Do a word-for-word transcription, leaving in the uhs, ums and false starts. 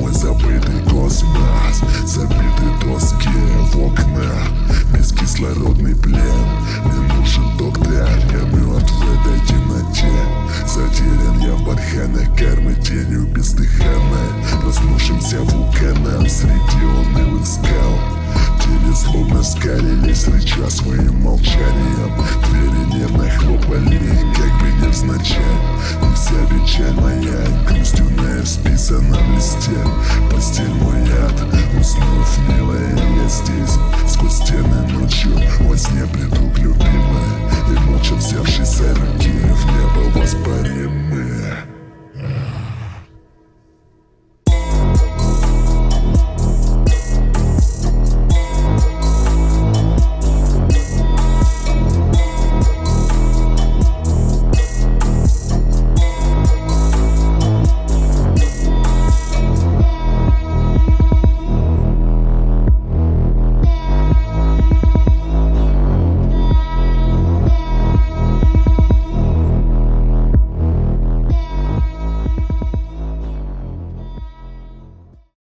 мой забытый космос. Забитые доски в окнах, бескислородный плен. Мне нужен доктор, я мертв в этой темноте. Затерян я в барханах кармы, тенью бездыханной, проснувшимся вулканом среди унылых скал. Тени словно скалились, рыча своим молчанием. Двери нервно хлопали, как бы невзначай. И вся печаль моя грустью не списана в листе.